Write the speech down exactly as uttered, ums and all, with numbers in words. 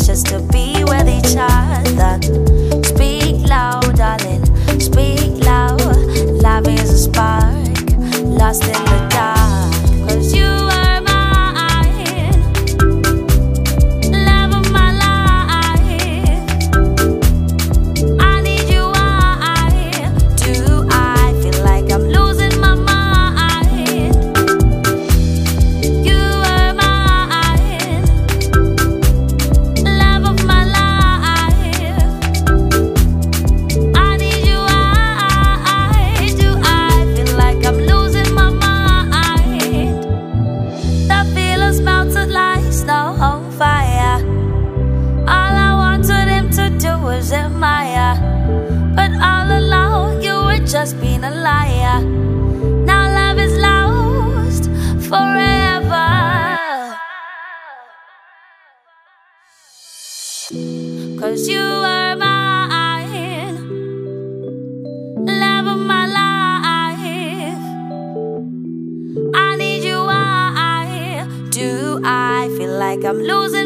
just to be with each other. Speak loud, darling, speak loud. Love is a spark, lost in the dark. Cause you are mine, love of my life. I need you, I do. I feel like I'm losing my mind. You are mine, love of my life. I need you, I do. I feel like I'm losing my mind. The feelings melted like snow on fire. All I wanted him to do was admire, but all along you were just being a liar. Now love is lost forever. Cause you are mine, love of my life. I need you, I do. I feel like I'm losing